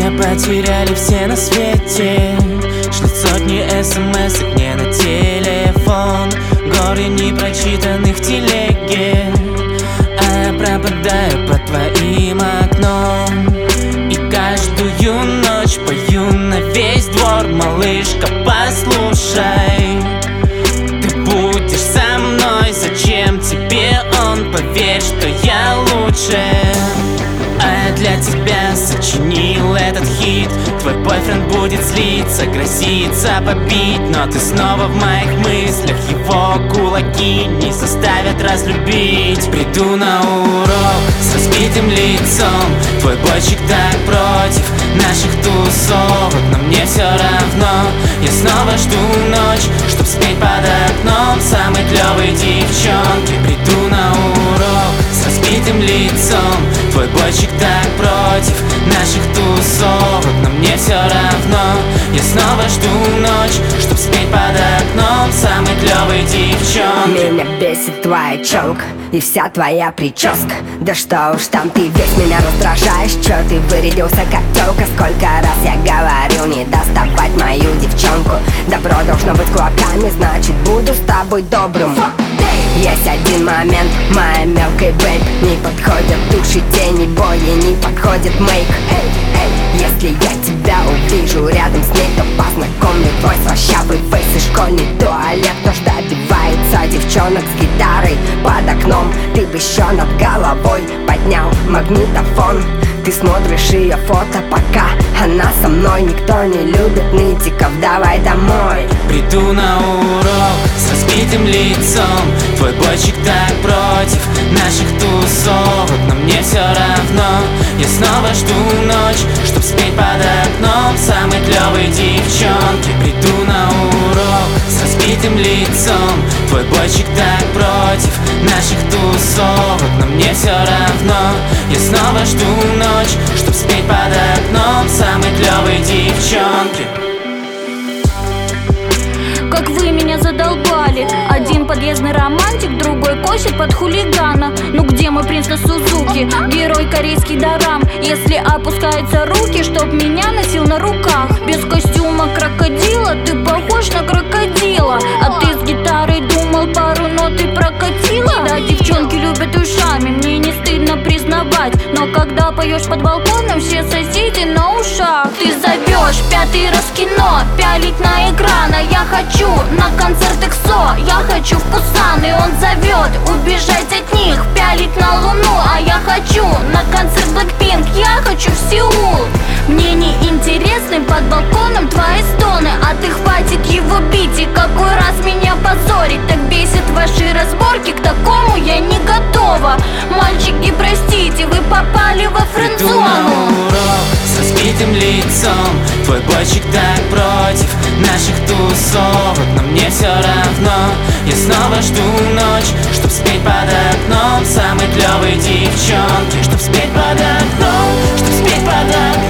Меня потеряли все на свете. Шлют сотни смс-ок мне на телефон. Горы непрочитанных в телеге, а я пропадаю под твоим окном. И каждую ночь пою на весь двор: малышка, послушай, ты будешь со мной, зачем тебе он? Поверь, что я лучше. А я для тебя сочинил этот хит. Твой бойфренд будет злиться, грозится побить, но ты снова в моих мыслях. Его кулаки не заставят разлюбить. Приду на урок с разбитым лицом. Твой бойчик так против наших тусовок, но мне все равно. Я снова жду ночь, чтоб спеть под окном самой клевой девчонки. Приду на урок с разбитым лицом. Твой бойчик так против наших тусовок, но мне все равно. Я снова жду ночь, чтоб спеть под окном самой клевой девчонки. Меня бесит твоя челка и вся твоя прическа. Да что уж там, ты весь меня раздражаешь. Чё ты вырядился как тёлка? Сколько раз я говорил не доставать мою девчонку. Добро должно быть кулаками, значит буду с тобой добрым. Есть один момент, моя мелкая бэйб. Не подходят души, тени, бои, не подходит мейк. Если я тебя увижу рядом с ней, то познакомлю твой слащавый фейс и школьный туалет. То, что одевается девчонок с гитарой под окном. Ты бы еще над головой поднял магнитофон. Ты смотришь ее фото, пока она со мной. Никто не любит нытиков, давай домой. Приду на урок с разбитым лицом. Твой бойчик так против наших тусовок, но мне все равно. Я снова жду ночь, чтоб спеть под окном самой клевой девчонки. Приду на урок с разбитым лицом. Твой бойчик так против наших тусовок, но мне все равно. Я снова жду ночь, чтоб спеть под окном самой клевой девчонки. Как вы меня задолбали. Один подъездный романтик, другой косит под хулигана. Ну где мой принц на Сузуки, герой корейский дорам? Если опускаются руки, чтоб меня носил на руках. Без костюма крокодила ты похож на крокодила. А ты с гитарой думал, пару нот и прокатила? Да, девчонки любят ушами, мне не стыдно признавать. Но когда поешь под балконом, все соседи на ушах. Ты зовешь пятый раз в кино, пялить на экран. А я хочу на концерт ЭКСО, я хочу в Пусан. И он зовет убежать от них, пялить на луну. А я хочу на концерт Блэкпинк, я хочу в Сеул. Мне не интересны под балконом твои стоны. А ты хватит его бить и какой раз меня позорить. Так бесит ваши разборки, к такому я не готова. Мальчики, простите, вы попали во френдзону. Приду на урок с разбитым лицом. Твой бойчик так против наших тусовок, но мне все равно. Я снова жду ночь, чтоб спеть под окном самой клевой девчонки. Чтоб спеть под окном, чтоб спеть под окном.